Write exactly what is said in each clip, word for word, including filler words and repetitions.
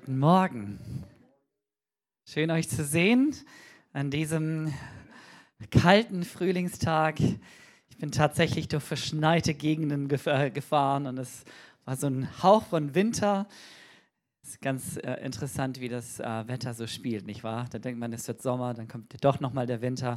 Guten Morgen. Schön euch zu sehen an diesem kalten Frühlingstag. Ich bin tatsächlich durch verschneite Gegenden gef- gefahren und es war so ein Hauch von Winter. Es ist ganz äh, interessant, wie das äh, Wetter so spielt, nicht wahr? Da denkt man, es wird Sommer, dann kommt doch nochmal der Winter.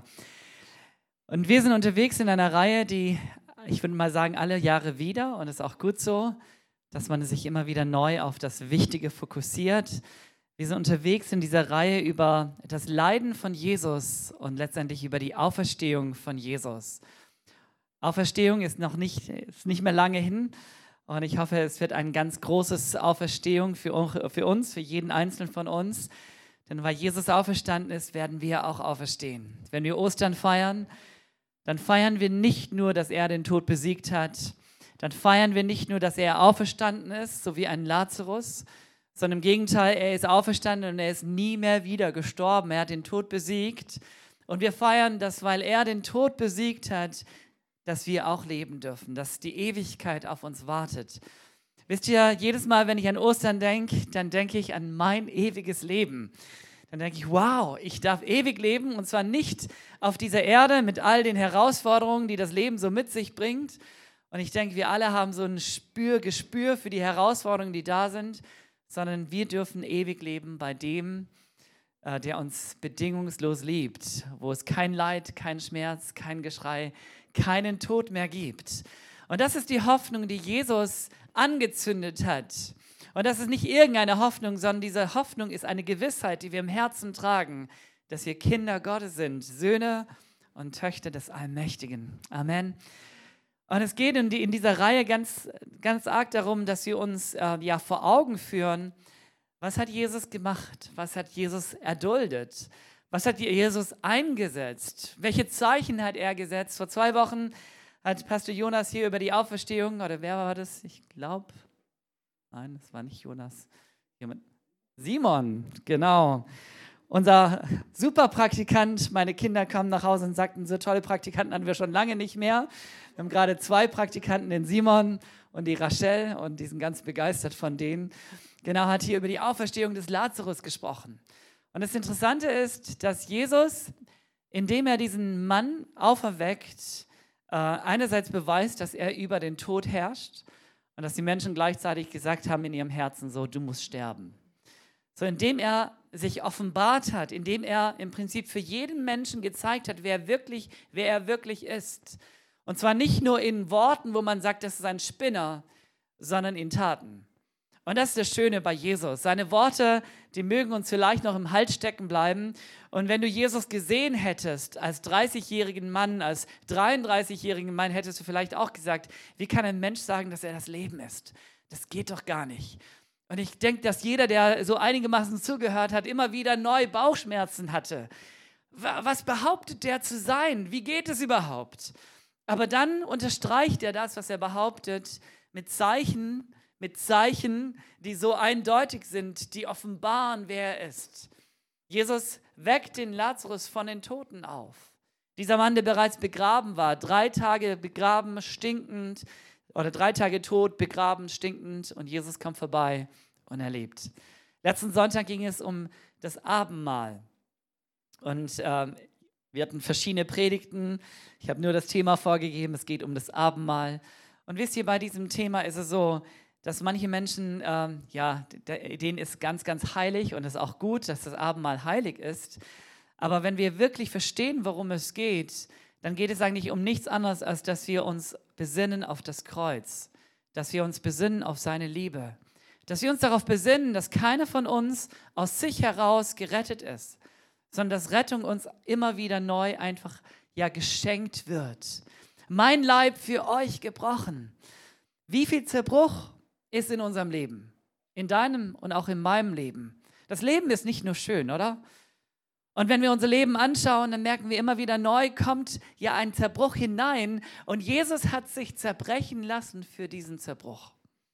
Und wir sind unterwegs in einer Reihe, die, ich würde mal sagen, alle Jahre wieder, und es ist auch gut so, dass man sich immer wieder neu auf das Wichtige fokussiert. Wir sind unterwegs in dieser Reihe über das Leiden von Jesus und letztendlich über die Auferstehung von Jesus. Auferstehung ist noch nicht, ist nicht mehr lange hin und ich hoffe, es wird ein ganz großes Auferstehung für, für uns, für jeden Einzelnen von uns. Denn weil Jesus auferstanden ist, werden wir auch auferstehen. Wenn wir Ostern feiern, dann feiern wir nicht nur, dass er den Tod besiegt hat, dann feiern wir nicht nur, dass er auferstanden ist, so wie ein Lazarus, sondern im Gegenteil, er ist auferstanden und er ist nie mehr wieder gestorben. Er hat den Tod besiegt. Und wir feiern, dass, weil er den Tod besiegt hat, dass wir auch leben dürfen, dass die Ewigkeit auf uns wartet. Wisst ihr, jedes Mal, wenn ich an Ostern denke, dann denke ich an mein ewiges Leben. Dann denke ich, wow, ich darf ewig leben und zwar nicht auf dieser Erde mit all den Herausforderungen, die das Leben so mit sich bringt. Und ich denke, wir alle haben so ein Spür, Gespür für die Herausforderungen, die da sind, sondern wir dürfen ewig leben bei dem, äh, der uns bedingungslos liebt, wo es kein Leid, kein Schmerz, kein Geschrei, keinen Tod mehr gibt. Und das ist die Hoffnung, die Jesus angezündet hat. Und das ist nicht irgendeine Hoffnung, sondern diese Hoffnung ist eine Gewissheit, die wir im Herzen tragen, dass wir Kinder Gottes sind, Söhne und Töchter des Allmächtigen. Amen. Und es geht in, die, in dieser Reihe ganz, ganz arg darum, dass wir uns äh, ja, vor Augen führen, was hat Jesus gemacht, was hat Jesus erduldet, was hat Jesus eingesetzt, welche Zeichen hat er gesetzt. Vor zwei Wochen hat Pastor Jonas hier über die Auferstehung, oder wer war das? Ich glaube, nein, das war nicht Jonas. Jemand. Simon, genau. Unser super Praktikant, meine Kinder kamen nach Hause und sagten, so tolle Praktikanten hatten wir schon lange nicht mehr. Wir haben gerade zwei Praktikanten, den Simon und die Rachel, und die sind ganz begeistert von denen. Genau, hat hier über die Auferstehung des Lazarus gesprochen. Und das Interessante ist, dass Jesus, indem er diesen Mann auferweckt, äh, einerseits beweist, dass er über den Tod herrscht und dass die Menschen gleichzeitig gesagt haben in ihrem Herzen so, du musst sterben. So, indem er sich offenbart hat, indem er im Prinzip für jeden Menschen gezeigt hat, wer, wirklich, wer er wirklich ist. Und zwar nicht nur in Worten, wo man sagt, das ist ein Spinner, sondern in Taten. Und das ist das Schöne bei Jesus. Seine Worte, die mögen uns vielleicht noch im Hals stecken bleiben. Und wenn du Jesus gesehen hättest, als dreißigjährigen Mann, als dreiunddreißigjährigen Mann, hättest du vielleicht auch gesagt, wie kann ein Mensch sagen, dass er das Leben ist? Das geht doch gar nicht. Und ich denke, dass jeder, der so einigermaßen zugehört hat, immer wieder neu Bauchschmerzen hatte. Was behauptet der zu sein? Wie geht es überhaupt? Aber dann unterstreicht er das, was er behauptet, mit Zeichen, mit Zeichen, die so eindeutig sind, die offenbaren, wer er ist. Jesus weckt den Lazarus von den Toten auf. Dieser Mann, der bereits begraben war, drei Tage begraben, stinkend, oder drei Tage tot, begraben, stinkend, und Jesus kommt vorbei und er lebt. Letzten Sonntag ging es um das Abendmahl. Und ähm, wir hatten verschiedene Predigten. Ich habe nur das Thema vorgegeben, es geht um das Abendmahl. Und wisst ihr, bei diesem Thema ist es so, dass manche Menschen, ähm, ja, denen ist ganz, ganz heilig, und es ist auch gut, dass das Abendmahl heilig ist. Aber wenn wir wirklich verstehen, worum es geht, dann geht es eigentlich um nichts anderes, als dass wir uns besinnen auf das Kreuz, dass wir uns besinnen auf seine Liebe, dass wir uns darauf besinnen, dass keiner von uns aus sich heraus gerettet ist, sondern dass Rettung uns immer wieder neu einfach ja geschenkt wird. Mein Leib für euch gebrochen. Wie viel Zerbruch ist in unserem Leben, in deinem und auch in meinem Leben? Das Leben ist nicht nur schön, oder? Und wenn wir unser Leben anschauen, dann merken wir immer wieder neu, kommt ja ein Zerbruch hinein. Und Jesus hat sich zerbrechen lassen für diesen Zerbruch.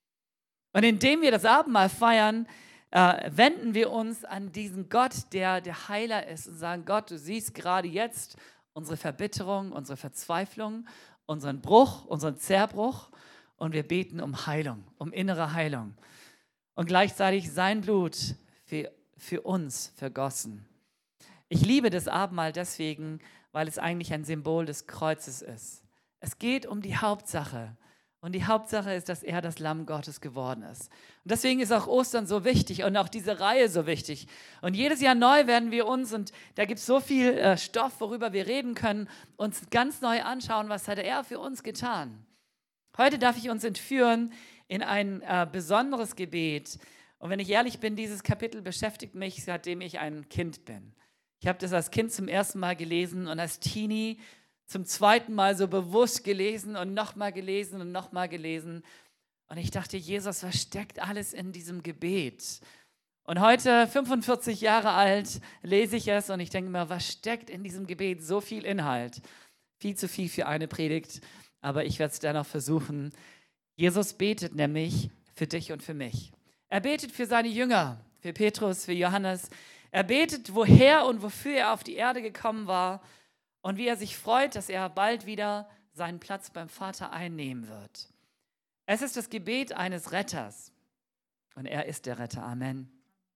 Und indem wir das Abendmahl feiern, äh, wenden wir uns an diesen Gott, der der Heiler ist, und sagen, Gott, du siehst gerade jetzt unsere Verbitterung, unsere Verzweiflung, unseren Bruch, unseren Zerbruch. Und wir beten um Heilung, um innere Heilung. Und gleichzeitig sein Blut für, für uns vergossen. Ich liebe das Abendmahl deswegen, weil es eigentlich ein Symbol des Kreuzes ist. Es geht um die Hauptsache. Und die Hauptsache ist, dass er das Lamm Gottes geworden ist. Und deswegen ist auch Ostern so wichtig und auch diese Reihe so wichtig. Und jedes Jahr neu werden wir uns, und da gibt es so viel äh, Stoff, worüber wir reden können, uns ganz neu anschauen, was hat er für uns getan. Heute darf ich uns entführen in ein äh, besonderes Gebet. Und wenn ich ehrlich bin, dieses Kapitel beschäftigt mich, seitdem ich ein Kind bin. Ich habe das als Kind zum ersten Mal gelesen und als Teenie zum zweiten Mal so bewusst gelesen und nochmal gelesen und nochmal gelesen. Und ich dachte, Jesus, was steckt alles in diesem Gebet? Und heute, fünfundvierzig Jahre alt, lese ich es und ich denke mir, was steckt in diesem Gebet? So viel Inhalt. Viel zu viel für eine Predigt, aber ich werde es dennoch versuchen. Jesus betet nämlich für dich und für mich. Er betet für seine Jünger, für Petrus, für Johannes. Er betet, woher und wofür er auf die Erde gekommen war. Und wie er sich freut, dass er bald wieder seinen Platz beim Vater einnehmen wird. Es ist das Gebet eines Retters. Und er ist der Retter. Amen.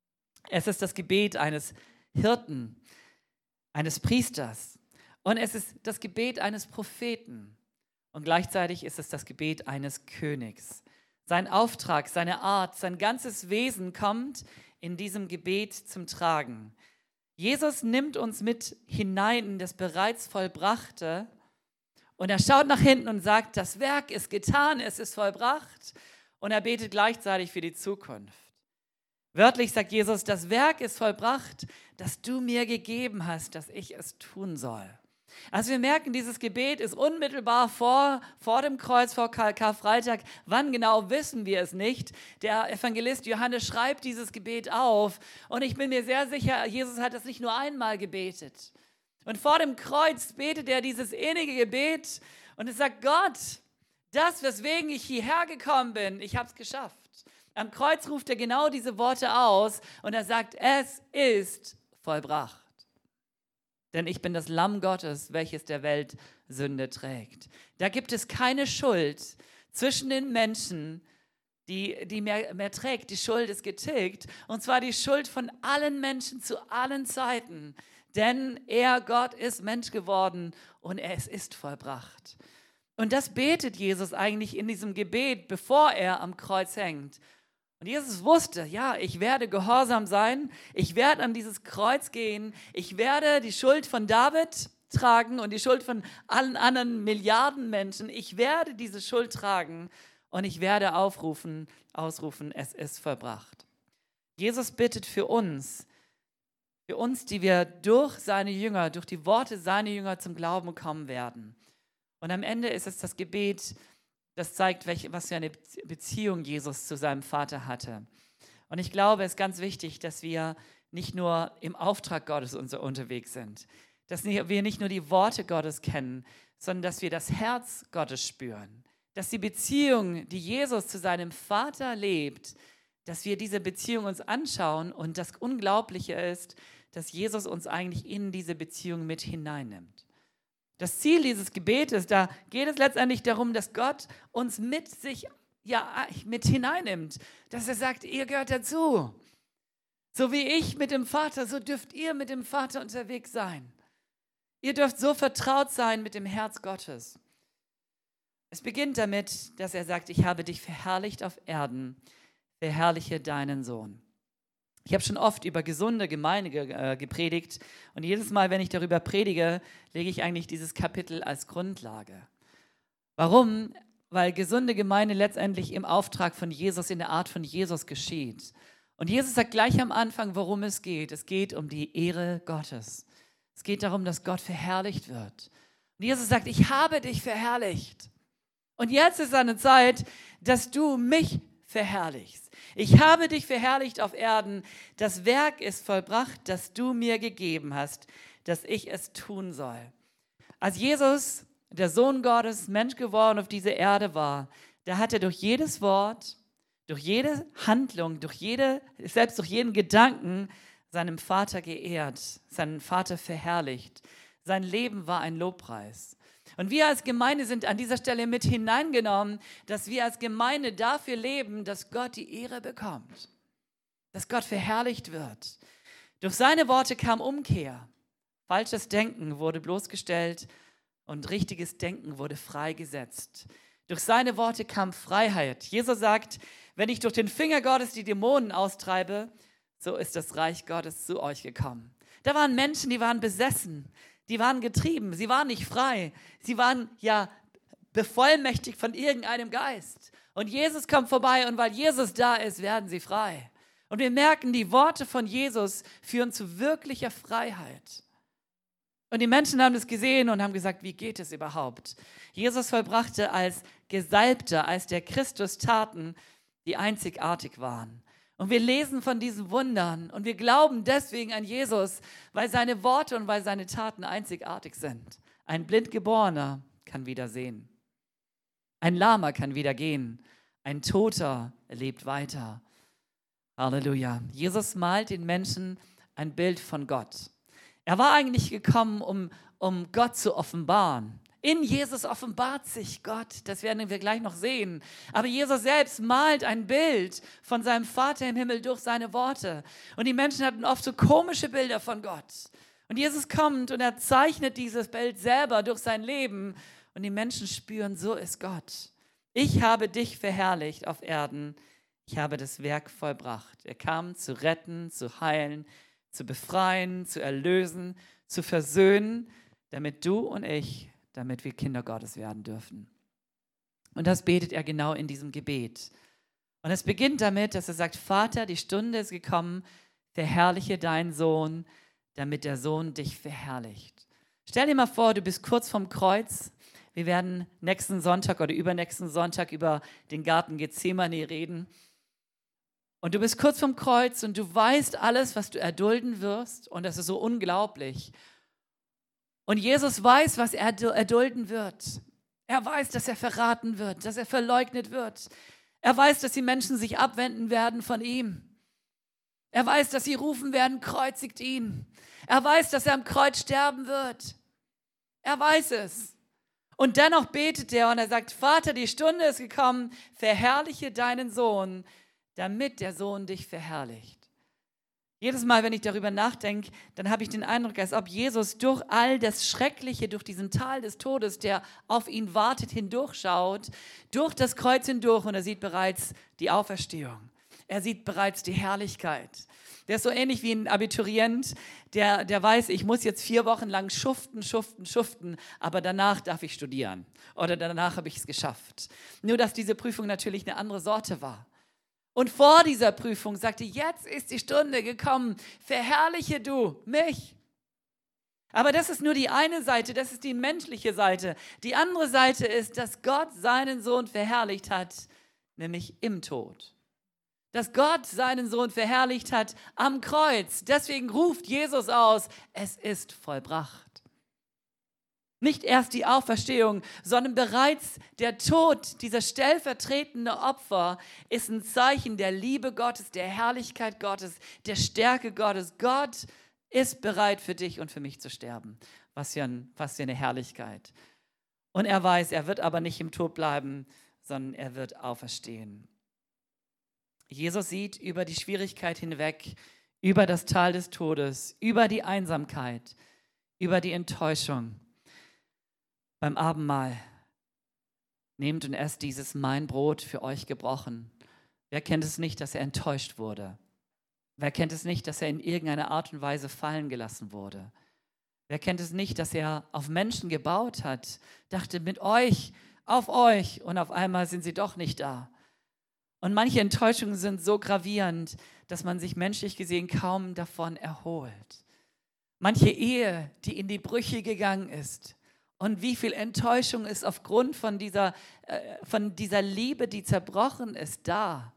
Es ist das Gebet eines Hirten, eines Priesters. Und es ist das Gebet eines Propheten. Und gleichzeitig ist es das Gebet eines Königs. Sein Auftrag, seine Art, sein ganzes Wesen kommt in diesem Gebet zum Tragen. Jesus nimmt uns mit hinein in das bereits Vollbrachte und er schaut nach hinten und sagt, das Werk ist getan, es ist vollbracht, und er betet gleichzeitig für die Zukunft. Wörtlich sagt Jesus, das Werk ist vollbracht, das du mir gegeben hast, dass ich es tun soll. Also wir merken, dieses Gebet ist unmittelbar vor, vor dem Kreuz, vor Kar- Karfreitag. Wann genau, wissen wir es nicht. Der Evangelist Johannes schreibt dieses Gebet auf. Und ich bin mir sehr sicher, Jesus hat das nicht nur einmal gebetet. Und vor dem Kreuz betet er dieses innige Gebet und es sagt, Gott, das, weswegen ich hierher gekommen bin, ich habe es geschafft. Am Kreuz ruft er genau diese Worte aus und er sagt, es ist vollbracht. Denn ich bin das Lamm Gottes, welches der Welt Sünde trägt. Da gibt es keine Schuld zwischen den Menschen, die, die mehr, mehr trägt. Die Schuld ist getilgt. Und zwar die Schuld von allen Menschen zu allen Zeiten. Denn er, Gott, ist Mensch geworden und es ist vollbracht. Und das betet Jesus eigentlich in diesem Gebet, bevor er am Kreuz hängt. Und Jesus wusste, ja, ich werde gehorsam sein, ich werde an dieses Kreuz gehen, ich werde die Schuld von David tragen und die Schuld von allen anderen Milliarden Menschen. Ich werde diese Schuld tragen und ich werde aufrufen, ausrufen, es ist vollbracht. Jesus bittet für uns, für uns, die wir durch seine Jünger, durch die Worte seiner Jünger zum Glauben kommen werden. Und am Ende ist es das Gebet, das zeigt, welche, was für eine Beziehung Jesus zu seinem Vater hatte. Und ich glaube, es ist ganz wichtig, dass wir nicht nur im Auftrag Gottes unterwegs sind, dass wir nicht nur die Worte Gottes kennen, sondern dass wir das Herz Gottes spüren. Dass die Beziehung, die Jesus zu seinem Vater lebt, dass wir diese Beziehung uns anschauen und das Unglaubliche ist, dass Jesus uns eigentlich in diese Beziehung mit hineinnimmt. Das Ziel dieses Gebetes, da geht es letztendlich darum, dass Gott uns mit sich, ja, mit hineinnimmt. Dass er sagt, ihr gehört dazu. So wie ich mit dem Vater, so dürft ihr mit dem Vater unterwegs sein. Ihr dürft so vertraut sein mit dem Herz Gottes. Es beginnt damit, dass er sagt, ich habe dich verherrlicht auf Erden, verherrliche deinen Sohn. Ich habe schon oft über gesunde Gemeinde ge- äh, gepredigt und jedes Mal, wenn ich darüber predige, lege ich eigentlich dieses Kapitel als Grundlage. Warum? Weil gesunde Gemeinde letztendlich im Auftrag von Jesus, in der Art von Jesus geschieht. Und Jesus sagt gleich am Anfang, worum es geht. Es geht um die Ehre Gottes. Es geht darum, dass Gott verherrlicht wird. Und Jesus sagt, ich habe dich verherrlicht. Und jetzt ist eine Zeit, dass du mich verherrlichst. Ich habe dich verherrlicht auf Erden. Das Werk ist vollbracht, das du mir gegeben hast, dass ich es tun soll. Als Jesus, der Sohn Gottes, Mensch geworden auf diese Erde war, da hat er durch jedes Wort, durch jede Handlung, durch jede, selbst durch jeden Gedanken seinem Vater geehrt, seinen Vater verherrlicht. Sein Leben war ein Lobpreis. Und wir als Gemeinde sind an dieser Stelle mit hineingenommen, dass wir als Gemeinde dafür leben, dass Gott die Ehre bekommt. dass Gott verherrlicht wird. Durch seine Worte kam Umkehr. Falsches Denken wurde bloßgestellt und richtiges Denken wurde freigesetzt. Durch seine Worte kam Freiheit. Jesus sagt, wenn ich durch den Finger Gottes die Dämonen austreibe, so ist das Reich Gottes zu euch gekommen. Da waren Menschen, die waren besessen, die waren getrieben, sie waren nicht frei, sie waren ja bevollmächtigt von irgendeinem Geist. Und Jesus kommt vorbei und weil Jesus da ist, werden sie frei. Und wir merken, die Worte von Jesus führen zu wirklicher Freiheit. Und die Menschen haben das gesehen und haben gesagt, wie geht es überhaupt? Jesus vollbrachte als Gesalbter, als der Christus Taten, die einzigartig waren. Und wir lesen von diesen Wundern und wir glauben deswegen an Jesus, weil seine Worte und weil seine Taten einzigartig sind. Ein Blindgeborener kann wieder sehen. Ein Lahmer kann wieder gehen. Ein Toter lebt weiter. Halleluja. Jesus malt den Menschen ein Bild von Gott. Er war eigentlich gekommen, um, um Gott zu offenbaren. In Jesus offenbart sich Gott, das werden wir gleich noch sehen. Aber Jesus selbst malt ein Bild von seinem Vater im Himmel durch seine Worte. Und die Menschen hatten oft so komische Bilder von Gott. Und Jesus kommt und er zeichnet dieses Bild selber durch sein Leben. Und die Menschen spüren, so ist Gott. Ich habe dich verherrlicht auf Erden. Ich habe das Werk vollbracht. Er kam zu retten, zu heilen, zu befreien, zu erlösen, zu versöhnen, damit du und ich, damit wir Kinder Gottes werden dürfen. Und das betet er genau in diesem Gebet. Und es beginnt damit, dass er sagt, Vater, die Stunde ist gekommen, verherrliche deinen Sohn, damit der Sohn dich verherrlicht. Stell dir mal vor, du bist kurz vorm Kreuz. Wir werden nächsten Sonntag oder übernächsten Sonntag über den Garten Gethsemane reden. Und du bist kurz vorm Kreuz und du weißt alles, was du erdulden wirst. Und das ist so unglaublich. Und Jesus weiß, was er erdulden wird. Er weiß, dass er verraten wird, dass er verleugnet wird. Er weiß, dass die Menschen sich abwenden werden von ihm. Er weiß, dass sie rufen werden, kreuzigt ihn. Er weiß, dass er am Kreuz sterben wird. Er weiß es. Und dennoch betet er und er sagt, Vater, die Stunde ist gekommen, verherrliche deinen Sohn, damit der Sohn dich verherrlicht. Jedes Mal, wenn ich darüber nachdenke, dann habe ich den Eindruck, als ob Jesus durch all das Schreckliche, durch diesen Tal des Todes, der auf ihn wartet, hindurchschaut, durch das Kreuz hindurch und er sieht bereits die Auferstehung. Er sieht bereits die Herrlichkeit. Der ist so ähnlich wie ein Abiturient, der, der weiß, ich muss jetzt vier Wochen lang schuften, schuften, schuften, aber danach darf ich studieren oder danach habe ich es geschafft. Nur, dass diese Prüfung natürlich eine andere Sorte war. Und vor dieser Prüfung sagte, jetzt ist die Stunde gekommen, verherrliche du mich. Aber das ist nur die eine Seite, das ist die menschliche Seite. Die andere Seite ist, dass Gott seinen Sohn verherrlicht hat, nämlich im Tod. Dass Gott seinen Sohn verherrlicht hat am Kreuz. Deswegen ruft Jesus aus, es ist vollbracht. Nicht erst die Auferstehung, sondern bereits der Tod, dieser stellvertretende Opfer, ist ein Zeichen der Liebe Gottes, der Herrlichkeit Gottes, der Stärke Gottes. Gott ist bereit für dich und für mich zu sterben. Was für, ein, was für eine Herrlichkeit. Und er weiß, er wird aber nicht im Tod bleiben, sondern er wird auferstehen. Jesus sieht über die Schwierigkeit hinweg, über das Tal des Todes, über die Einsamkeit, über die Enttäuschung. Beim Abendmahl, nehmt und esst dieses mein Brot für euch gebrochen. Wer kennt es nicht, dass er enttäuscht wurde? Wer kennt es nicht, dass er in irgendeiner Art und Weise fallen gelassen wurde? Wer kennt es nicht, dass er auf Menschen gebaut hat, dachte mit euch, auf euch und auf einmal sind sie doch nicht da? Und manche Enttäuschungen sind so gravierend, dass man sich menschlich gesehen kaum davon erholt. Manche Ehe, die in die Brüche gegangen ist. Und wie viel Enttäuschung ist aufgrund von dieser, äh, von dieser Liebe, die zerbrochen ist, da.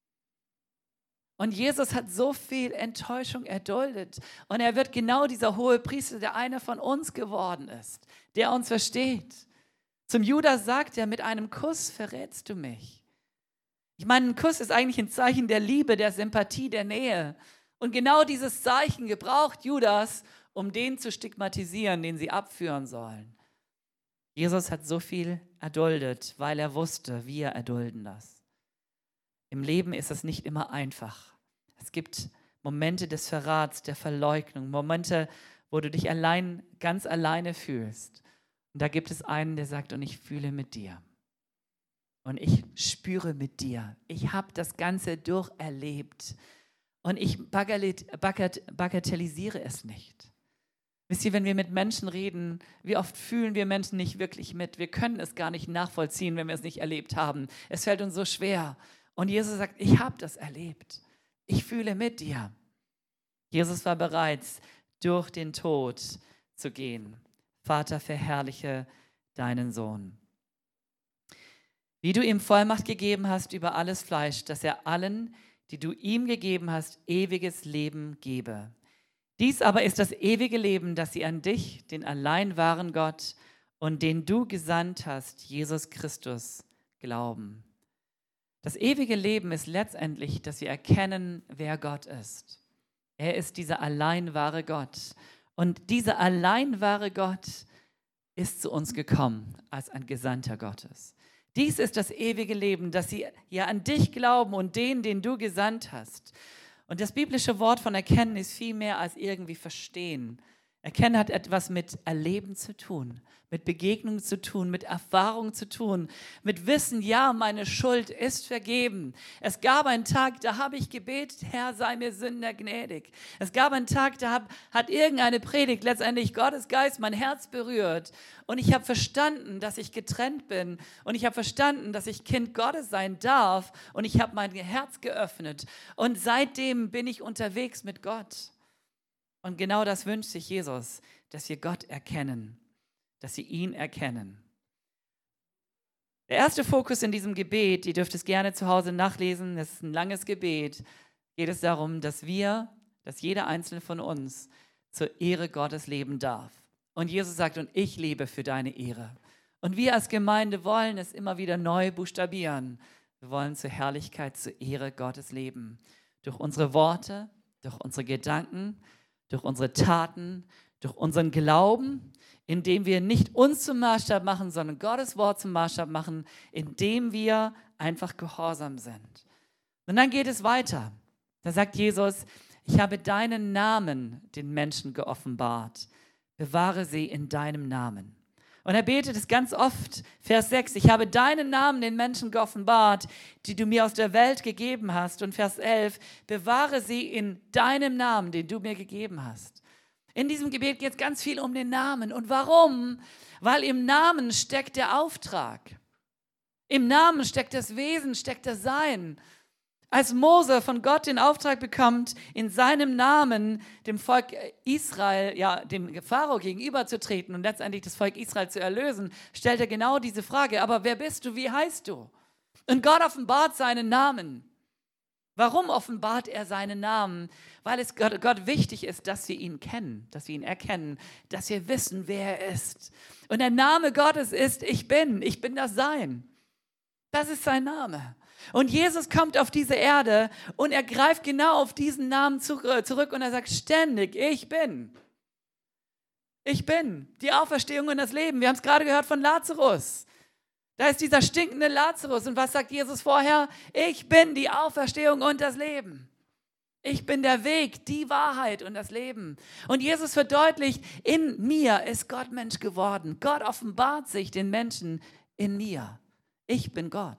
Und Jesus hat so viel Enttäuschung erduldet. Und er wird genau dieser hohe Priester, der einer von uns geworden ist, der uns versteht. Zum Judas sagt er, mit einem Kuss verrätst du mich. Ich meine, ein Kuss ist eigentlich ein Zeichen der Liebe, der Sympathie, der Nähe. Und genau dieses Zeichen gebraucht Judas, um den zu stigmatisieren, den sie abführen sollen. Jesus hat so viel erduldet, weil er wusste, wir erdulden das. Im Leben ist es nicht immer einfach. Es gibt Momente des Verrats, der Verleugnung, Momente, wo du dich allein, ganz alleine fühlst. Und da gibt es einen, der sagt, und ich fühle mit dir. Und ich spüre mit dir. Ich habe das Ganze durcherlebt. Und ich bagatellisiere es nicht. Wisst ihr, wenn wir mit Menschen reden, wie oft fühlen wir Menschen nicht wirklich mit? Wir können es gar nicht nachvollziehen, wenn wir es nicht erlebt haben. Es fällt uns so schwer. Und Jesus sagt, ich habe das erlebt. Ich fühle mit dir. Jesus war bereit, durch den Tod zu gehen. Vater, verherrliche deinen Sohn. Wie du ihm Vollmacht gegeben hast über alles Fleisch, dass er allen, die du ihm gegeben hast, ewiges Leben gebe. Dies aber ist das ewige Leben, dass sie an dich, den allein wahren Gott und den du gesandt hast, Jesus Christus, glauben. Das ewige Leben ist letztendlich, dass wir erkennen, wer Gott ist. Er ist dieser allein wahre Gott. Und dieser allein wahre Gott ist zu uns gekommen als ein Gesandter Gottes. Dies ist das ewige Leben, dass sie ja an dich glauben und den, den du gesandt hast. Und das biblische Wort von erkennen ist viel mehr als irgendwie verstehen. Erkennen hat etwas mit Erleben zu tun, mit Begegnung zu tun, mit Erfahrung zu tun, mit Wissen, ja, meine Schuld ist vergeben. Es gab einen Tag, da habe ich gebetet, Herr, sei mir Sünder gnädig. Es gab einen Tag, da hab, hat irgendeine Predigt letztendlich Gottes Geist mein Herz berührt. Und ich habe verstanden, dass ich getrennt bin. Und ich habe verstanden, dass ich Kind Gottes sein darf. Und ich habe mein Herz geöffnet. Und seitdem bin ich unterwegs mit Gott. Und genau das wünscht sich Jesus, dass wir Gott erkennen, dass sie ihn erkennen. Der erste Fokus in diesem Gebet, ihr dürft es gerne zu Hause nachlesen, das ist ein langes Gebet, geht es darum, dass wir, dass jeder einzelne von uns zur Ehre Gottes leben darf. Und Jesus sagt, und ich lebe für deine Ehre. Und wir als Gemeinde wollen es immer wieder neu buchstabieren. Wir wollen zur Herrlichkeit, zur Ehre Gottes leben. Durch unsere Worte, durch unsere Gedanken, durch unsere Taten, durch unseren Glauben, indem wir nicht uns zum Maßstab machen, sondern Gottes Wort zum Maßstab machen, indem wir einfach gehorsam sind. Und dann geht es weiter. Da sagt Jesus, ich habe deinen Namen den Menschen geoffenbart. Bewahre sie in deinem Namen. Und er betet es ganz oft, Vers sechs, ich habe deinen Namen den Menschen geoffenbart, die du mir aus der Welt gegeben hast. Und Vers elf, bewahre sie in deinem Namen, den du mir gegeben hast. In diesem Gebet geht es ganz viel um den Namen. Und warum? Weil im Namen steckt der Auftrag. Im Namen steckt das Wesen, steckt das Sein. Als Mose von Gott den Auftrag bekommt, in seinem Namen dem Volk Israel, ja, dem Pharao gegenüberzutreten und letztendlich das Volk Israel zu erlösen, stellt er genau diese Frage, aber wer bist du, wie heißt du? Und Gott offenbart seinen Namen. Warum offenbart er seinen Namen? Weil es Gott, Gott wichtig ist, dass wir ihn kennen, dass wir ihn erkennen, dass wir wissen, wer er ist. Und der Name Gottes ist, ich bin, ich bin das Sein. Das ist sein Name. Und Jesus kommt auf diese Erde und er greift genau auf diesen Namen zurück und er sagt ständig, ich bin. Ich bin die Auferstehung und das Leben. Wir haben es gerade gehört von Lazarus. Da ist dieser stinkende Lazarus. Und was sagt Jesus vorher? Ich bin die Auferstehung und das Leben. Ich bin der Weg, die Wahrheit und das Leben. Und Jesus verdeutlicht, in mir ist Gott Mensch geworden. Gott offenbart sich den Menschen in mir. Ich bin Gott.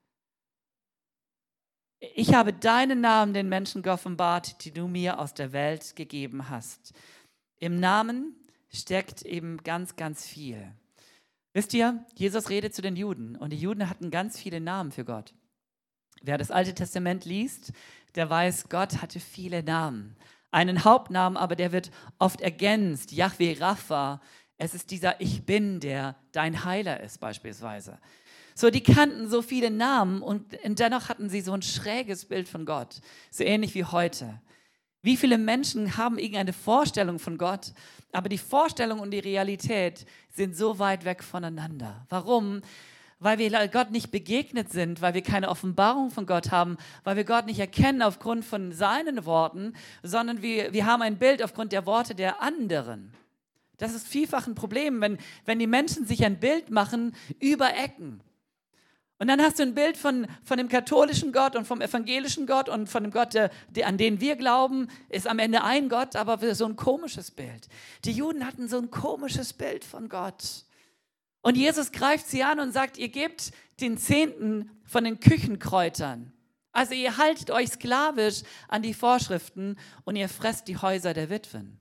Ich habe deinen Namen den Menschen geoffenbart, die du mir aus der Welt gegeben hast. Im Namen steckt eben ganz, ganz viel. Wisst ihr, Jesus redet zu den Juden und die Juden hatten ganz viele Namen für Gott. Wer das Alte Testament liest, der weiß, Gott hatte viele Namen. Einen Hauptnamen, aber der wird oft ergänzt. Jahwe Rapha, es ist dieser Ich Bin, der dein Heiler ist beispielsweise. So, die kannten so viele Namen und dennoch hatten sie so ein schräges Bild von Gott, so ähnlich wie heute. Wie viele Menschen haben irgendeine Vorstellung von Gott, aber die Vorstellung und die Realität sind so weit weg voneinander. Warum? Weil wir Gott nicht begegnet sind, weil wir keine Offenbarung von Gott haben, weil wir Gott nicht erkennen aufgrund von seinen Worten, sondern wir, wir haben ein Bild aufgrund der Worte der anderen. Das ist vielfach ein Problem, wenn, wenn die Menschen sich ein Bild machen über Ecken. Und dann hast du ein Bild von, von dem katholischen Gott und vom evangelischen Gott und von dem Gott, der, der, an den wir glauben, ist am Ende ein Gott, aber so ein komisches Bild. Die Juden hatten so ein komisches Bild von Gott. Und Jesus greift sie an und sagt, ihr gebt den Zehnten von den Küchenkräutern. Also ihr haltet euch sklavisch an die Vorschriften und ihr fresst die Häuser der Witwen.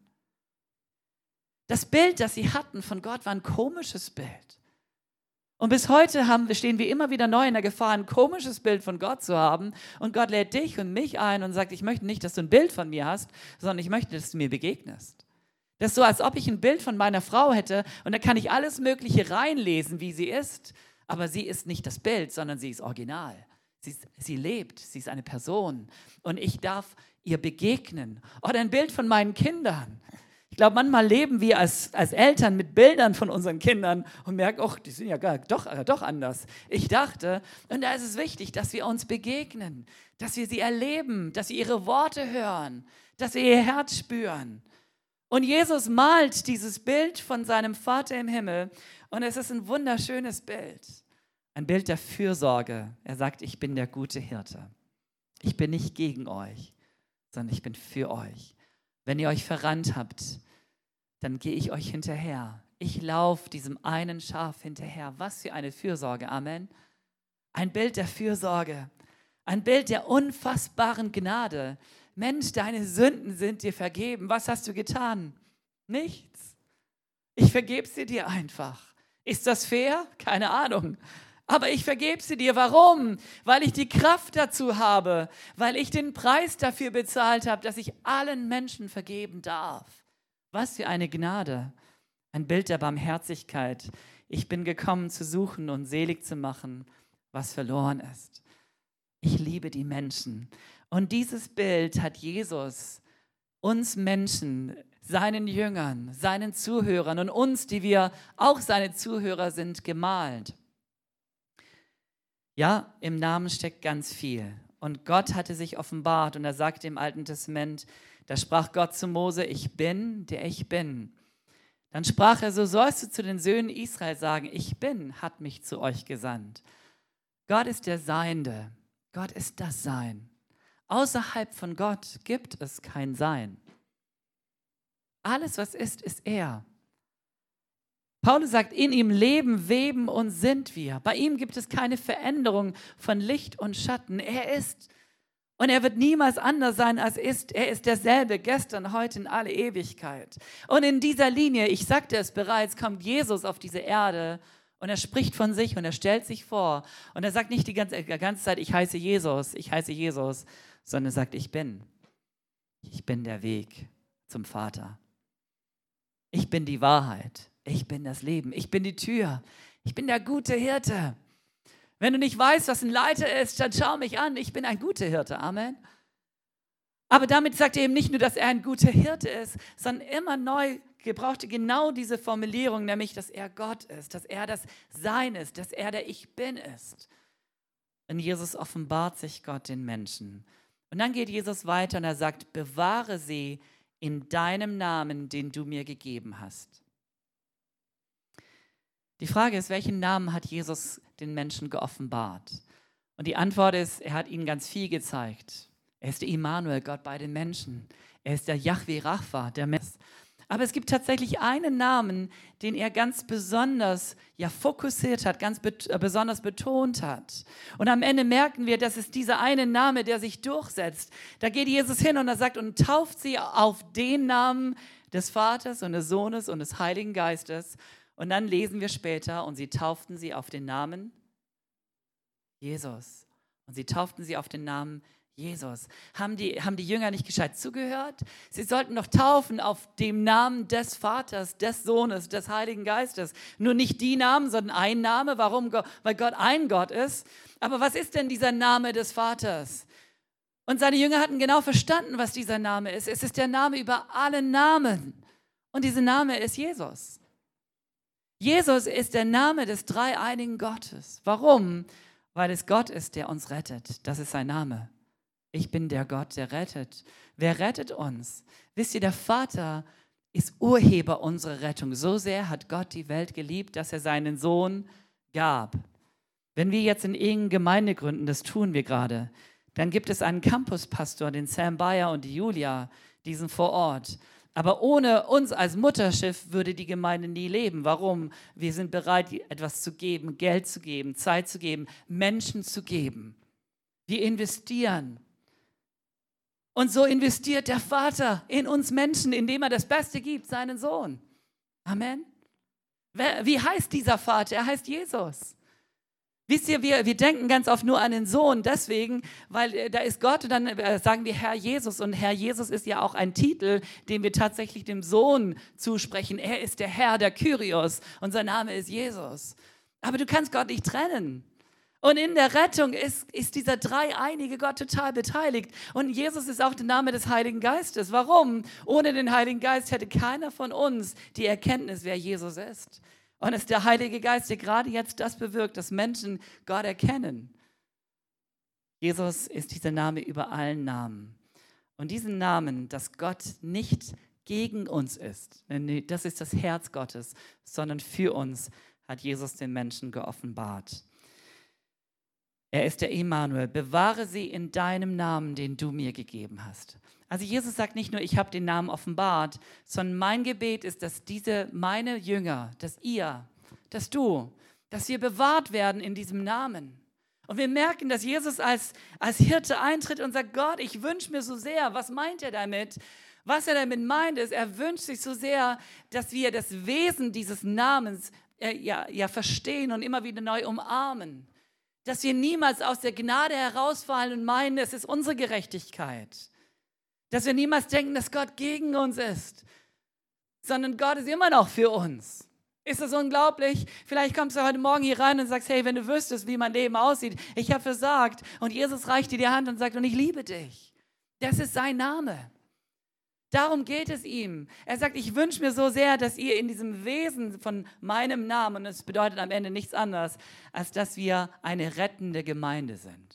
Das Bild, das sie hatten von Gott, war ein komisches Bild. Und bis heute haben, stehen wir immer wieder neu in der Gefahr, ein komisches Bild von Gott zu haben. Und Gott lädt dich und mich ein und sagt, ich möchte nicht, dass du ein Bild von mir hast, sondern ich möchte, dass du mir begegnest. Das ist so, als ob ich ein Bild von meiner Frau hätte und da kann ich alles Mögliche reinlesen, wie sie ist. Aber sie ist nicht das Bild, sondern sie ist original. Sie, ist, sie lebt, sie ist eine Person. Und ich darf ihr begegnen. Oder ein Bild von meinen Kindern. Ich glaube, manchmal leben wir als, als Eltern mit Bildern von unseren Kindern und merken, ach, die sind ja gar, doch, äh, doch anders. Ich dachte, und da ist es wichtig, dass wir uns begegnen, dass wir sie erleben, dass wir ihre Worte hören, dass wir ihr Herz spüren. Und Jesus malt dieses Bild von seinem Vater im Himmel und es ist ein wunderschönes Bild. Ein Bild der Fürsorge. Er sagt, ich bin der gute Hirte. Ich bin nicht gegen euch, sondern ich bin für euch. Wenn ihr euch verrannt habt, dann gehe ich euch hinterher. Ich laufe diesem einen Schaf hinterher. Was für eine Fürsorge, Amen. Ein Bild der Fürsorge, ein Bild der unfassbaren Gnade. Mensch, deine Sünden sind dir vergeben. Was hast du getan? Nichts. Ich vergebe sie dir einfach. Ist das fair? Keine Ahnung. Aber ich vergebe sie dir. Warum? Weil ich die Kraft dazu habe, weil ich den Preis dafür bezahlt habe, dass ich allen Menschen vergeben darf. Was für eine Gnade. Ein Bild der Barmherzigkeit. Ich bin gekommen, zu suchen und selig zu machen, was verloren ist. Ich liebe die Menschen. Und dieses Bild hat Jesus uns Menschen, seinen Jüngern, seinen Zuhörern und uns, die wir auch seine Zuhörer sind, gemalt. Ja, im Namen steckt ganz viel. Und Gott hatte sich offenbart und er sagte im Alten Testament, da sprach Gott zu Mose, ich bin, der ich bin. Dann sprach er, so sollst du zu den Söhnen Israel sagen, ich bin, hat mich zu euch gesandt. Gott ist der Seiende. Gott ist das Sein. Außerhalb von Gott gibt es kein Sein. Alles, was ist, ist er. Paulus sagt, in ihm leben, weben und sind wir. Bei ihm gibt es keine Veränderung von Licht und Schatten. Er ist und er wird niemals anders sein als ist. Er ist derselbe, gestern, heute, in alle Ewigkeit. Und in dieser Linie, ich sagte es bereits, kommt Jesus auf diese Erde und er spricht von sich und er stellt sich vor. Und er sagt nicht die ganze, die ganze Zeit, ich heiße Jesus, ich heiße Jesus, sondern er sagt, ich bin. Ich bin der Weg zum Vater. Ich bin die Wahrheit. Ich bin das Leben. Ich bin die Tür. Ich bin der gute Hirte. Wenn du nicht weißt, was ein Leiter ist, dann schau mich an. Ich bin ein guter Hirte. Amen. Aber damit sagt er eben nicht nur, dass er ein guter Hirte ist, sondern immer neu gebrauchte genau diese Formulierung, nämlich, dass er Gott ist, dass er das Sein ist, dass er der Ich Bin ist. In Jesus offenbart sich Gott den Menschen. Und dann geht Jesus weiter und er sagt, bewahre sie in deinem Namen, den du mir gegeben hast. Die Frage ist, welchen Namen hat Jesus den Menschen geoffenbart? Und die Antwort ist, er hat ihnen ganz viel gezeigt. Er ist der Immanuel, Gott bei den Menschen. Er ist der Yahweh Rapha, der Mensch. Aber es gibt tatsächlich einen Namen, den er ganz besonders ja, fokussiert hat, ganz bet- äh, besonders betont hat. Und am Ende merken wir, dass es dieser eine Name, der sich durchsetzt. Da geht Jesus hin und er sagt und tauft sie auf den Namen des Vaters und des Sohnes und des Heiligen Geistes. Und dann lesen wir später, und sie tauften sie auf den Namen Jesus. Und sie tauften sie auf den Namen Jesus. Haben die, haben die Jünger nicht gescheit zugehört? Sie sollten doch taufen auf dem Namen des Vaters, des Sohnes, des Heiligen Geistes. Nur nicht die Namen, sondern ein Name. Warum? Weil Gott ein Gott ist. Aber was ist denn dieser Name des Vaters? Und seine Jünger hatten genau verstanden, was dieser Name ist. Es ist der Name über alle Namen. Und dieser Name ist Jesus. Jesus ist der Name des dreieinigen Gottes. Warum? Weil es Gott ist, der uns rettet. Das ist sein Name. Ich bin der Gott, der rettet. Wer rettet uns? Wisst ihr, der Vater ist Urheber unserer Rettung. So sehr hat Gott die Welt geliebt, dass er seinen Sohn gab. Wenn wir jetzt in irgendeine Gemeinde gründen, das tun wir gerade, dann gibt es einen Campuspastor, den Sam Bayer und die Julia, die sind vor Ort. Aber ohne uns als Mutterschiff würde die Gemeinde nie leben. Warum? Wir sind bereit, etwas zu geben, Geld zu geben, Zeit zu geben, Menschen zu geben. Wir investieren. Und so investiert der Vater in uns Menschen, indem er das Beste gibt, seinen Sohn. Amen. Wie heißt dieser Vater? Er heißt Jesus. Wisst ihr, wir, wir denken ganz oft nur an den Sohn, deswegen, weil äh, da ist Gott und dann äh, sagen wir Herr Jesus. Und Herr Jesus ist ja auch ein Titel, den wir tatsächlich dem Sohn zusprechen. Er ist der Herr, der Kyrios und sein Name ist Jesus. Aber du kannst Gott nicht trennen. Und in der Rettung ist, ist dieser dreieinige Gott total beteiligt. Und Jesus ist auch der Name des Heiligen Geistes. Warum? Ohne den Heiligen Geist hätte keiner von uns die Erkenntnis, wer Jesus ist. Und es ist der Heilige Geist, der gerade jetzt das bewirkt, dass Menschen Gott erkennen. Jesus ist dieser Name über allen Namen. Und diesen Namen, dass Gott nicht gegen uns ist, das ist das Herz Gottes, sondern für uns hat Jesus den Menschen geoffenbart. Er ist der Immanuel. Bewahre sie in deinem Namen, den du mir gegeben hast. Also Jesus sagt nicht nur, ich habe den Namen offenbart, sondern mein Gebet ist, dass diese, meine Jünger, dass ihr, dass du, dass wir bewahrt werden in diesem Namen. Und wir merken, dass Jesus als, als Hirte eintritt und sagt, Gott, ich wünsche mir so sehr, was meint er damit? Was er damit meint ist, er wünscht sich so sehr, dass wir das Wesen dieses Namens äh, ja, ja, verstehen und immer wieder neu umarmen. Dass wir niemals aus der Gnade herausfallen und meinen, es ist unsere Gerechtigkeit. Dass wir niemals denken, dass Gott gegen uns ist, sondern Gott ist immer noch für uns. Ist das unglaublich? Vielleicht kommst du heute Morgen hier rein und sagst, hey, wenn du wüsstest, wie mein Leben aussieht, ich habe versagt. Und Jesus reicht dir die Hand und sagt, und ich liebe dich. Das ist sein Name. Darum geht es ihm. Er sagt, ich wünsche mir so sehr, dass ihr in diesem Wesen von meinem Namen, und es bedeutet am Ende nichts anderes, als dass wir eine rettende Gemeinde sind.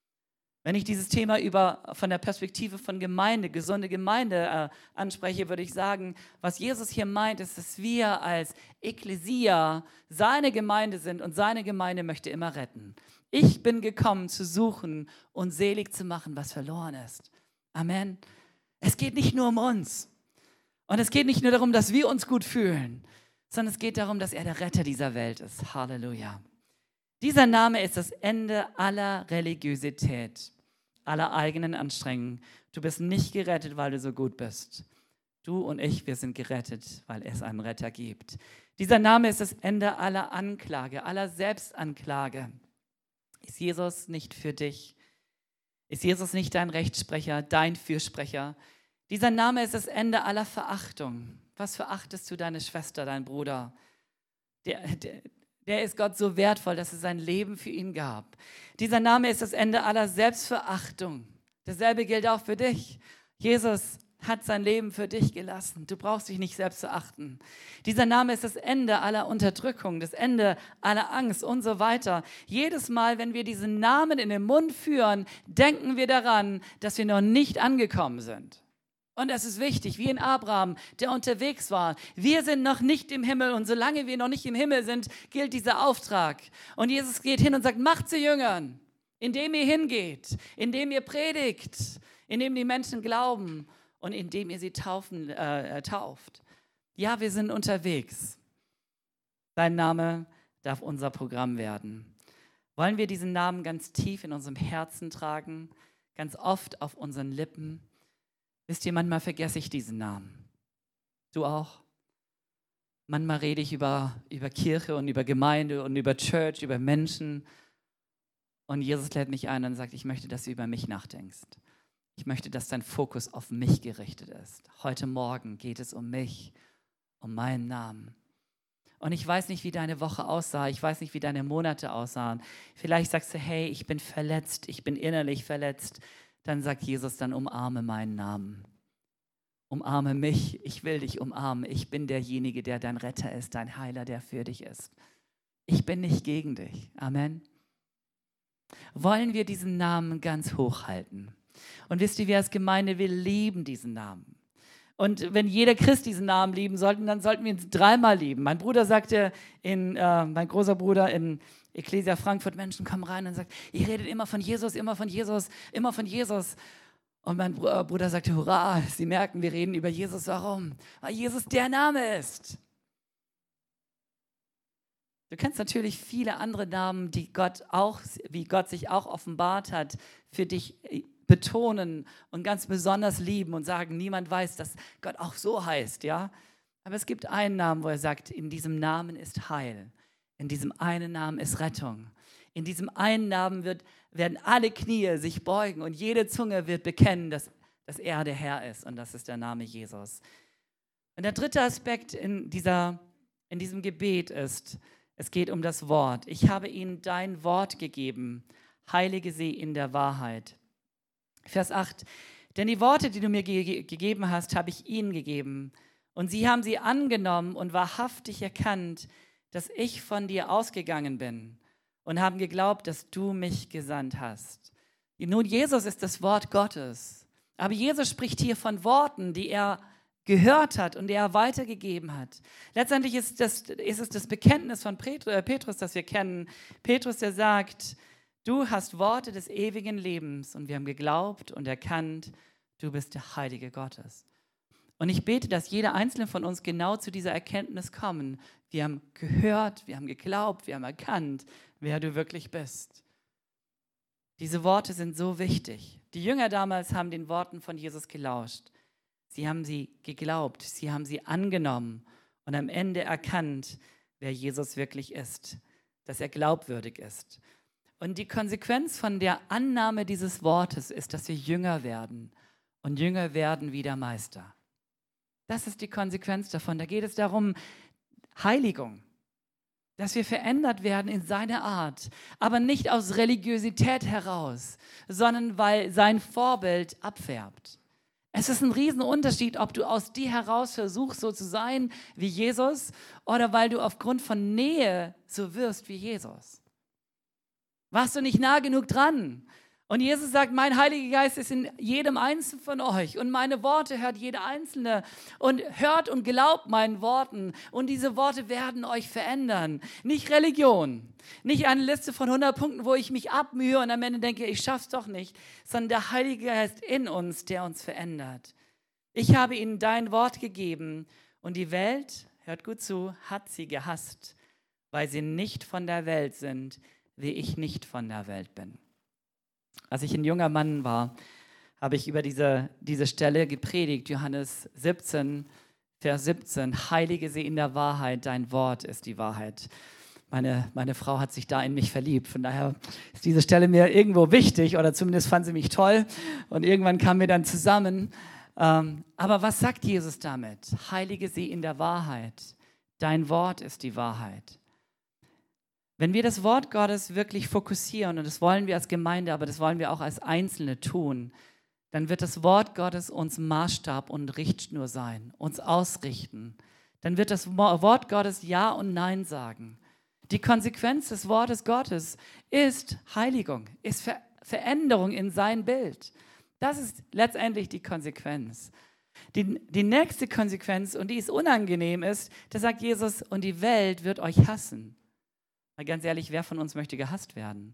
Wenn ich dieses Thema über, von der Perspektive von Gemeinde, gesunde Gemeinde äh, anspreche, würde ich sagen, was Jesus hier meint, ist, dass wir als Ekklesia seine Gemeinde sind und seine Gemeinde möchte immer retten. Ich bin gekommen, zu suchen und selig zu machen, was verloren ist. Amen. Es geht nicht nur um uns. Und es geht nicht nur darum, dass wir uns gut fühlen, sondern es geht darum, dass er der Retter dieser Welt ist. Halleluja. Dieser Name ist das Ende aller Religiosität, aller eigenen Anstrengungen. Du bist nicht gerettet, weil du so gut bist. Du und ich, wir sind gerettet, weil es einen Retter gibt. Dieser Name ist das Ende aller Anklage, aller Selbstanklage. Ist Jesus nicht für dich? Ist Jesus nicht dein Rechtsprecher, dein Fürsprecher? Dieser Name ist das Ende aller Verachtung. Was verachtest du deine Schwester, dein Bruder? Der, der, der ist Gott so wertvoll, dass es sein Leben für ihn gab. Dieser Name ist das Ende aller Selbstverachtung. Dasselbe gilt auch für dich. Jesus hat sein Leben für dich gelassen. Du brauchst dich nicht selbst zu achten. Dieser Name ist das Ende aller Unterdrückung, das Ende aller Angst und so weiter. Jedes Mal, wenn wir diesen Namen in den Mund führen, denken wir daran, dass wir noch nicht angekommen sind. Und das ist wichtig, wie in Abraham, der unterwegs war. Wir sind noch nicht im Himmel und solange wir noch nicht im Himmel sind, gilt dieser Auftrag. Und Jesus geht hin und sagt, macht zu Jüngern, indem ihr hingeht, indem ihr predigt, indem die Menschen glauben und indem ihr sie taufen, äh, tauft. Ja, wir sind unterwegs. Sein Name darf unser Programm werden. Wollen wir diesen Namen ganz tief in unserem Herzen tragen, ganz oft auf unseren Lippen? Wisst ihr, manchmal vergesse ich diesen Namen. Du auch? Manchmal rede ich über, über Kirche und über Gemeinde und über Church, über Menschen. Und Jesus lädt mich ein und sagt, ich möchte, dass du über mich nachdenkst. Ich möchte, dass dein Fokus auf mich gerichtet ist. Heute Morgen geht es um mich, um meinen Namen. Und ich weiß nicht, wie deine Woche aussah. Ich weiß nicht, wie deine Monate aussahen. Vielleicht sagst du, hey, ich bin verletzt, ich bin innerlich verletzt. Dann sagt Jesus, dann umarme meinen Namen. Umarme mich, ich will dich umarmen. Ich bin derjenige, der dein Retter ist, dein Heiler, der für dich ist. Ich bin nicht gegen dich. Amen. Wollen wir diesen Namen ganz hoch halten? Und wisst ihr, wir als Gemeinde, wir lieben diesen Namen. Und wenn jeder Christ diesen Namen lieben sollte, dann sollten wir ihn dreimal lieben. Mein Bruder sagte, in, äh, mein großer Bruder in Ecclesia Frankfurt, Menschen kommen rein und sagen, ihr redet immer von Jesus, immer von Jesus, immer von Jesus. Und mein Bruder sagte, hurra, Sie merken, wir reden über Jesus. Warum? Weil Jesus der Name ist. Du kennst natürlich viele andere Namen, die Gott auch, wie Gott sich auch offenbart hat, für dich betonen und ganz besonders lieben und sagen, niemand weiß, dass Gott auch so heißt, ja? Aber es gibt einen Namen, wo er sagt, in diesem Namen ist Heil. In diesem einen Namen ist Rettung. In diesem einen Namen wird, werden alle Knie sich beugen und jede Zunge wird bekennen, dass, dass er der Herr ist. Und das ist der Name Jesus. Und der dritte Aspekt in, dieser, in diesem Gebet ist, es geht um das Wort. Ich habe ihnen dein Wort gegeben. Heilige sie in der Wahrheit. Vers acht. Denn die Worte, die du mir ge- gegeben hast, habe ich ihnen gegeben. Und sie haben sie angenommen und wahrhaftig erkannt, dass ich von dir ausgegangen bin und haben geglaubt, dass du mich gesandt hast. Nun, Jesus ist das Wort Gottes. Aber Jesus spricht hier von Worten, die er gehört hat und die er weitergegeben hat. Letztendlich ist, das, ist es das Bekenntnis von Petrus, das wir kennen. Petrus, der sagt, du hast Worte des ewigen Lebens und wir haben geglaubt und erkannt, du bist der Heilige Gottes. Und ich bete, dass jeder Einzelne von uns genau zu dieser Erkenntnis kommen. Wir haben gehört, wir haben geglaubt, wir haben erkannt, wer du wirklich bist. Diese Worte sind so wichtig. Die Jünger damals haben den Worten von Jesus gelauscht. Sie haben sie geglaubt, sie haben sie angenommen und am Ende erkannt, wer Jesus wirklich ist, dass er glaubwürdig ist. Und die Konsequenz von der Annahme dieses Wortes ist, dass wir Jünger werden und Jünger werden wie der Meister. Das ist die Konsequenz davon. Da geht es darum, Heiligung, dass wir verändert werden in seine Art, aber nicht aus Religiosität heraus, sondern weil sein Vorbild abfärbt. Es ist ein Riesenunterschied, ob du aus dir heraus versuchst, so zu sein wie Jesus oder weil du aufgrund von Nähe so wirst wie Jesus. Warst du nicht nah genug dran? Und Jesus sagt, mein Heiliger Geist ist in jedem Einzelnen von euch und meine Worte hört jeder Einzelne und hört und glaubt meinen Worten und diese Worte werden euch verändern. Nicht Religion, nicht eine Liste von hundert Punkten, wo ich mich abmühe und am Ende denke, ich schaff's doch nicht, sondern der Heilige Geist in uns, der uns verändert. Ich habe ihnen dein Wort gegeben und die Welt, hört gut zu, hat sie gehasst, weil sie nicht von der Welt sind, wie ich nicht von der Welt bin. Als ich ein junger Mann war, habe ich über diese, diese Stelle gepredigt, Johannes siebzehn, Vers siebzehn, heilige sie in der Wahrheit, dein Wort ist die Wahrheit. Meine, meine Frau hat sich da in mich verliebt, von daher ist diese Stelle mir irgendwo wichtig oder zumindest fand sie mich toll und irgendwann kamen wir dann zusammen. Ähm, aber was sagt Jesus damit? Heilige sie in der Wahrheit, dein Wort ist die Wahrheit. Wenn wir das Wort Gottes wirklich fokussieren, und das wollen wir als Gemeinde, aber das wollen wir auch als Einzelne tun, dann wird das Wort Gottes uns Maßstab und Richtschnur sein, uns ausrichten. Dann wird das Wort Gottes Ja und Nein sagen. Die Konsequenz des Wortes Gottes ist Heiligung, ist Ver- Veränderung in sein Bild. Das ist letztendlich die Konsequenz. Die, die nächste Konsequenz, und die ist unangenehm, ist, da sagt Jesus, und die Welt wird euch hassen. Mal ganz ehrlich, wer von uns möchte gehasst werden?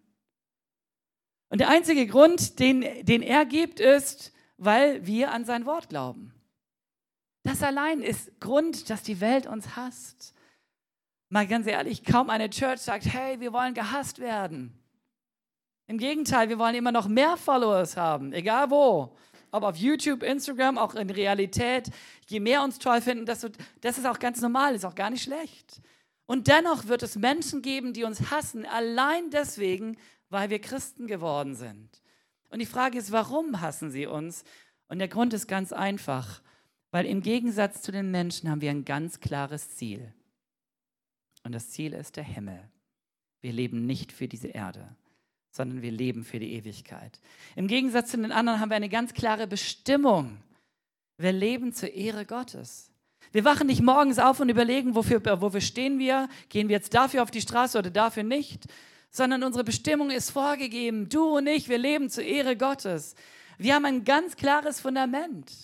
Und der einzige Grund, den, den er gibt, ist, weil wir an sein Wort glauben. Das allein ist Grund, dass die Welt uns hasst. Mal ganz ehrlich, kaum eine Church sagt, hey, wir wollen gehasst werden. Im Gegenteil, wir wollen immer noch mehr Followers haben, egal wo. Ob auf YouTube, Instagram, auch in Realität. Je mehr uns toll finden, desto, das ist auch ganz normal, ist auch gar nicht schlecht. Und dennoch wird es Menschen geben, die uns hassen, allein deswegen, weil wir Christen geworden sind. Und die Frage ist, warum hassen sie uns? Und der Grund ist ganz einfach, weil im Gegensatz zu den Menschen haben wir ein ganz klares Ziel. Und das Ziel ist der Himmel. Wir leben nicht für diese Erde, sondern wir leben für die Ewigkeit. Im Gegensatz zu den anderen haben wir eine ganz klare Bestimmung. Wir leben zur Ehre Gottes. Wir wachen nicht morgens auf und überlegen, wofür, wofür stehen wir, gehen wir jetzt dafür auf die Straße oder dafür nicht, sondern unsere Bestimmung ist vorgegeben. Du und ich, wir leben zur Ehre Gottes. Wir haben ein ganz klares Fundament.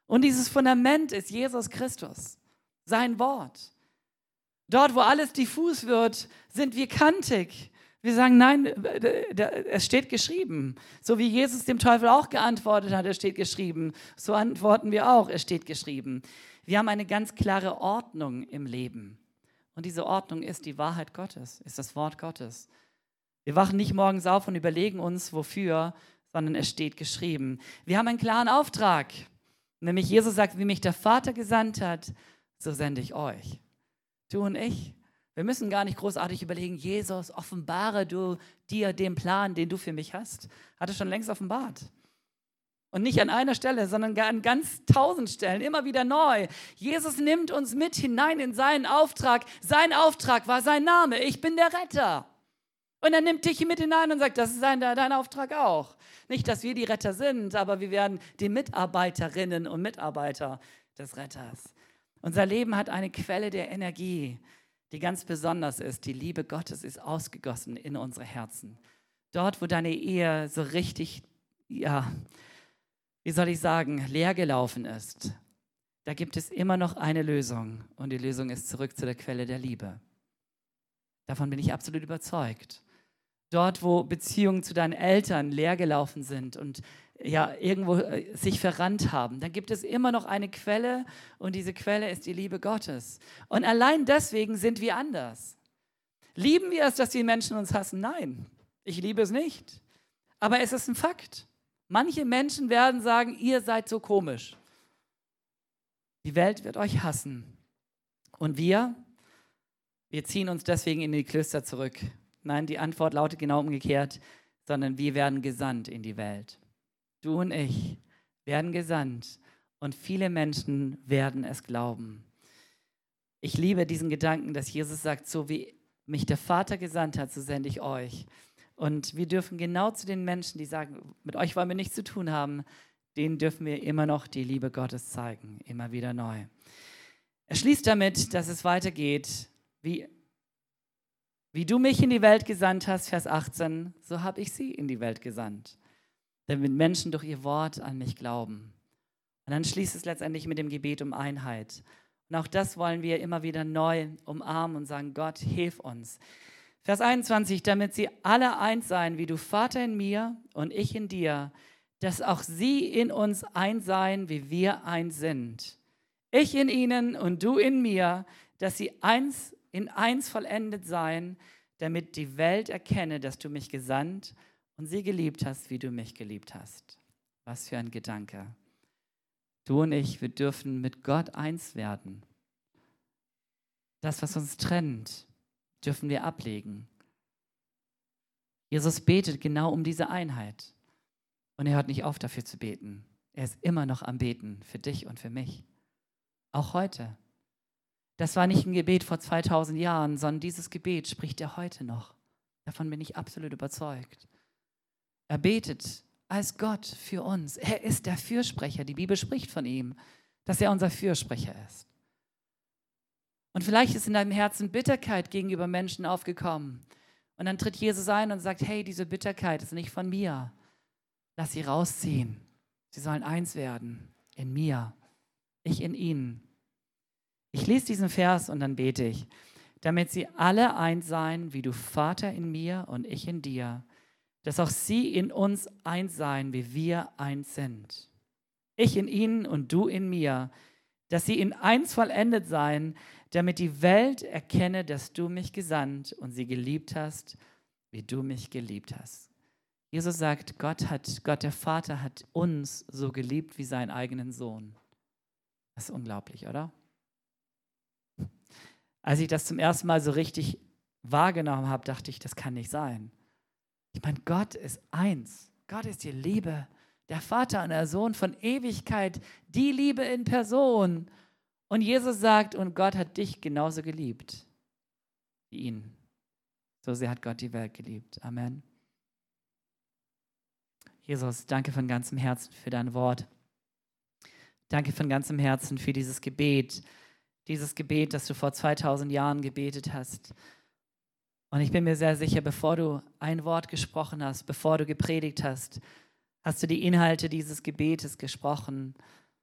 Und dieses Fundament ist Jesus Christus, sein Wort. Dort, wo alles diffus wird, sind wir kantig. Wir sagen, nein, es steht geschrieben. So wie Jesus dem Teufel auch geantwortet hat, es steht geschrieben. So antworten wir auch, es steht geschrieben. Wir haben eine ganz klare Ordnung im Leben. Und diese Ordnung ist die Wahrheit Gottes, ist das Wort Gottes. Wir wachen nicht morgens auf und überlegen uns, wofür, sondern es steht geschrieben. Wir haben einen klaren Auftrag. Nämlich Jesus sagt, wie mich der Vater gesandt hat, so sende ich euch. Du und ich. Wir müssen gar nicht großartig überlegen, Jesus, offenbare du dir den Plan, den du für mich hast. Hat er schon längst offenbart. Und nicht an einer Stelle, sondern an ganz tausend Stellen, immer wieder neu. Jesus nimmt uns mit hinein in seinen Auftrag. Sein Auftrag war sein Name. Ich bin der Retter. Und er nimmt dich mit hinein und sagt, das ist dein, dein Auftrag auch. Nicht, dass wir die Retter sind, aber wir werden die Mitarbeiterinnen und Mitarbeiter des Retters. Unser Leben hat eine Quelle der Energie, die ganz besonders ist. Die Liebe Gottes ist ausgegossen in unsere Herzen. Dort, wo deine Ehe so richtig, ja, wie soll ich sagen, leer gelaufen ist, da gibt es immer noch eine Lösung. Und die Lösung ist zurück zu der Quelle der Liebe. Davon bin ich absolut überzeugt. Dort, wo Beziehungen zu deinen Eltern leer gelaufen sind und ja, irgendwo äh, sich verrannt haben, dann gibt es immer noch eine Quelle und diese Quelle ist die Liebe Gottes. Und allein deswegen sind wir anders. Lieben wir es, dass die Menschen uns hassen? Nein, ich liebe es nicht. Aber es ist ein Fakt. Manche Menschen werden sagen, ihr seid so komisch. Die Welt wird euch hassen. Und wir, wir ziehen uns deswegen in die Klöster zurück. Nein, die Antwort lautet genau umgekehrt, sondern wir werden gesandt in die Welt. Du und ich werden gesandt und viele Menschen werden es glauben. Ich liebe diesen Gedanken, dass Jesus sagt, so wie mich der Vater gesandt hat, so sende ich euch. Und wir dürfen genau zu den Menschen, die sagen, mit euch wollen wir nichts zu tun haben, denen dürfen wir immer noch die Liebe Gottes zeigen, immer wieder neu. Er schließt damit, dass es weitergeht, wie Wie du mich in die Welt gesandt hast, Vers achtzehn, so habe ich sie in die Welt gesandt, damit Menschen durch ihr Wort an mich glauben. Und dann schließt es letztendlich mit dem Gebet um Einheit. Und auch das wollen wir immer wieder neu umarmen und sagen, Gott, hilf uns. Vers einundzwanzig, damit sie alle eins seien, wie du Vater in mir und ich in dir, dass auch sie in uns eins seien, wie wir eins sind. Ich in ihnen und du in mir, dass sie eins in eins vollendet sein, damit die Welt erkenne, dass du mich gesandt und sie geliebt hast, wie du mich geliebt hast. Was für ein Gedanke. Du und ich, wir dürfen mit Gott eins werden. Das, was uns trennt, dürfen wir ablegen. Jesus betet genau um diese Einheit. Und er hört nicht auf, dafür zu beten. Er ist immer noch am Beten für dich und für mich. Auch heute. Das war nicht ein Gebet vor zweitausend Jahren, sondern dieses Gebet spricht er heute noch. Davon bin ich absolut überzeugt. Er betet als Gott für uns. Er ist der Fürsprecher. Die Bibel spricht von ihm, dass er unser Fürsprecher ist. Und vielleicht ist in deinem Herzen Bitterkeit gegenüber Menschen aufgekommen. Und dann tritt Jesus ein und sagt, hey, diese Bitterkeit ist nicht von mir. Lass sie rausziehen. Sie sollen eins werden in mir, ich in ihnen. Ich lese diesen Vers und dann bete ich, damit sie alle eins seien, wie du Vater in mir und ich in dir, dass auch sie in uns eins seien, wie wir eins sind. Ich in ihnen und du in mir, dass sie in eins vollendet seien, damit die Welt erkenne, dass du mich gesandt und sie geliebt hast, wie du mich geliebt hast. Jesus sagt, Gott hat, Gott der Vater hat uns so geliebt wie seinen eigenen Sohn. Das ist unglaublich, oder? Als ich das zum ersten Mal so richtig wahrgenommen habe, dachte ich, das kann nicht sein. Ich meine, Gott ist eins. Gott ist die Liebe. Der Vater und der Sohn von Ewigkeit. Die Liebe in Person. Und Jesus sagt, und Gott hat dich genauso geliebt wie ihn. So sehr hat Gott die Welt geliebt. Amen. Jesus, danke von ganzem Herzen für dein Wort. Danke von ganzem Herzen für dieses Gebet. Dieses Gebet, das du vor zweitausend Jahren gebetet hast. Und ich bin mir sehr sicher, bevor du ein Wort gesprochen hast, bevor du gepredigt hast, hast du die Inhalte dieses Gebetes gesprochen.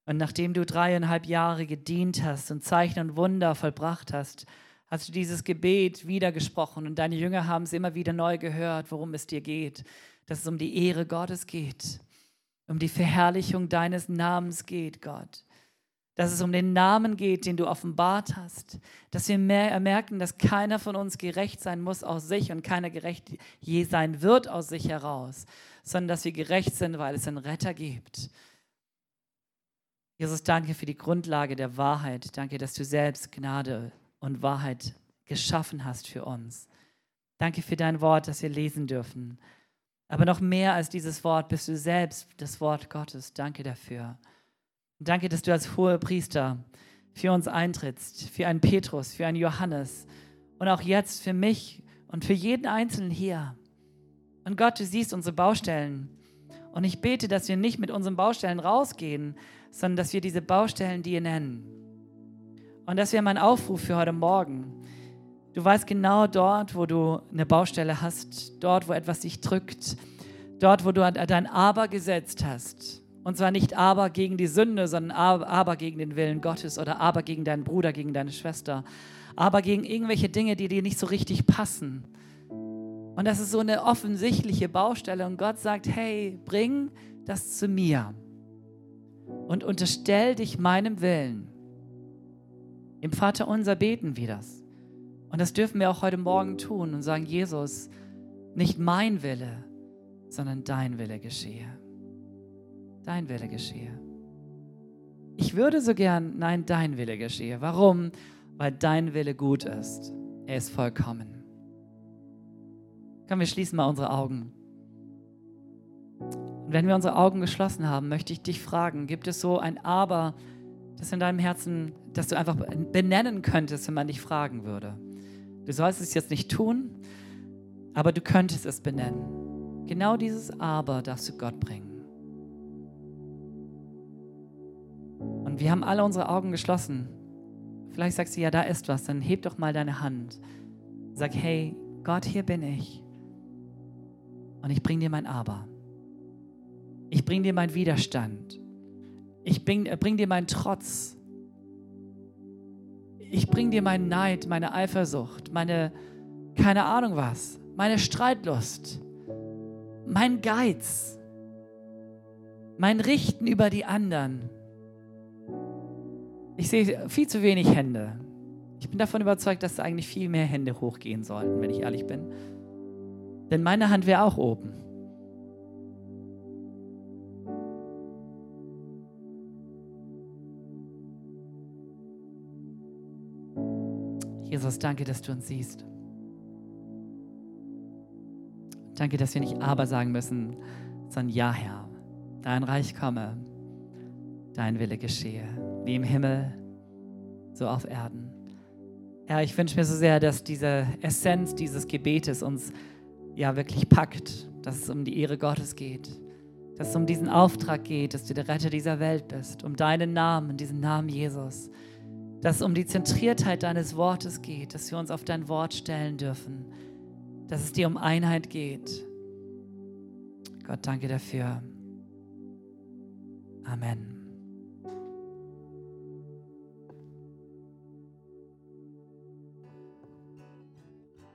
Und nachdem du dreieinhalb Jahre gedient hast und Zeichen und Wunder vollbracht hast, hast du dieses Gebet wiedergesprochen und deine Jünger haben es immer wieder neu gehört, worum es dir geht, dass es um die Ehre Gottes geht, um die Verherrlichung deines Namens geht, Gott. Dass es um den Namen geht, den du offenbart hast. Dass wir mehr merken, dass keiner von uns gerecht sein muss aus sich und keiner gerecht je sein wird aus sich heraus, sondern dass wir gerecht sind, weil es einen Retter gibt. Jesus, danke für die Grundlage der Wahrheit. Danke, dass du selbst Gnade und Wahrheit geschaffen hast für uns. Danke für dein Wort, das wir lesen dürfen. Aber noch mehr als dieses Wort bist du selbst das Wort Gottes. Danke dafür. Danke, dass du als hoher Priester für uns eintrittst, für einen Petrus, für einen Johannes und auch jetzt für mich und für jeden Einzelnen hier. Und Gott, du siehst unsere Baustellen. Und ich bete, dass wir nicht mit unseren Baustellen rausgehen, sondern dass wir diese Baustellen dir nennen. Und das wäre mein Aufruf für heute Morgen. Du weißt genau dort, wo du eine Baustelle hast, dort, wo etwas dich drückt, dort, wo du dein Aber gesetzt hast. Und zwar nicht Aber gegen die Sünde, sondern Aber gegen den Willen Gottes oder Aber gegen deinen Bruder, gegen deine Schwester. Aber gegen irgendwelche Dinge, die dir nicht so richtig passen. Und das ist so eine offensichtliche Baustelle. Und Gott sagt, hey, bring das zu mir. Und unterstell dich meinem Willen. Im Vaterunser beten wir das. Und das dürfen wir auch heute Morgen tun und sagen, Jesus, nicht mein Wille, sondern dein Wille geschehe. Dein Wille geschehe. Ich würde so gern, nein, dein Wille geschehe. Warum? Weil dein Wille gut ist. Er ist vollkommen. Komm, wir schließen mal unsere Augen. Und wenn wir unsere Augen geschlossen haben, möchte ich dich fragen, gibt es so ein Aber, das in deinem Herzen, das du einfach benennen könntest, wenn man dich fragen würde? Du sollst es jetzt nicht tun, aber du könntest es benennen. Genau dieses Aber darfst du Gott bringen. Und wir haben alle unsere Augen geschlossen. Vielleicht sagst du, ja, da ist was. Dann heb doch mal deine Hand. Sag, hey, Gott, hier bin ich. Und ich bring dir mein Aber. Ich bring dir meinen Widerstand. Ich bring, bring dir meinen Trotz. Ich bring dir meinen Neid, meine Eifersucht, meine, keine Ahnung was, meine Streitlust, mein Geiz, mein Richten über die anderen. Ich sehe viel zu wenig Hände. Ich bin davon überzeugt, dass da eigentlich viel mehr Hände hochgehen sollten, wenn ich ehrlich bin. Denn meine Hand wäre auch oben. Jesus, danke, dass du uns siehst. Danke, dass wir nicht aber sagen müssen, sondern ja, Herr, dein Reich komme, dein Wille geschehe, wie im Himmel, so auf Erden. Herr, ich wünsche mir so sehr, dass diese Essenz dieses Gebetes uns ja wirklich packt, dass es um die Ehre Gottes geht, dass es um diesen Auftrag geht, dass du der Retter dieser Welt bist, um deinen Namen, diesen Namen Jesus, dass es um die Zentriertheit deines Wortes geht, dass wir uns auf dein Wort stellen dürfen, dass es dir um Einheit geht. Gott, danke dafür. Amen.